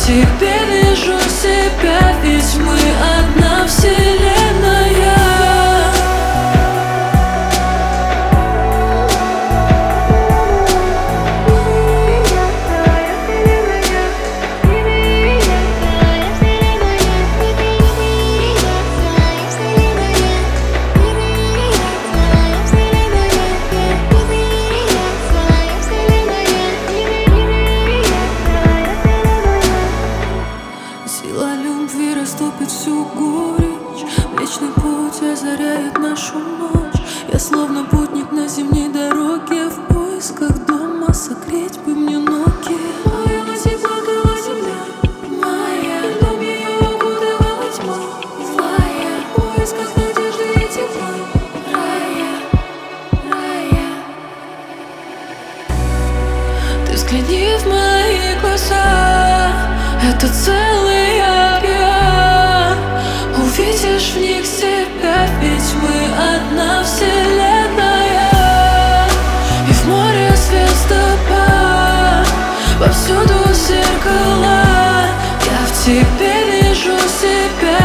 тебе вижу себя, ведь мы одна вселенная. Сила любви растопит всю горечь, Вечный путь озаряет нашу ночь. Я словно путник на зимней дороге, в поисках дома согреть бы мне ноги. Моя на тебя плакала земля, моя, дом ее укутывала тьма злая, в поисках надежды и тепла, рая, рая. Ты взгляни в мои глаза, это целый океан. Увидишь в них себя, ведь мы одна вселенная. И в море звездопад, повсюду зеркала. Я в тебе вижу себя,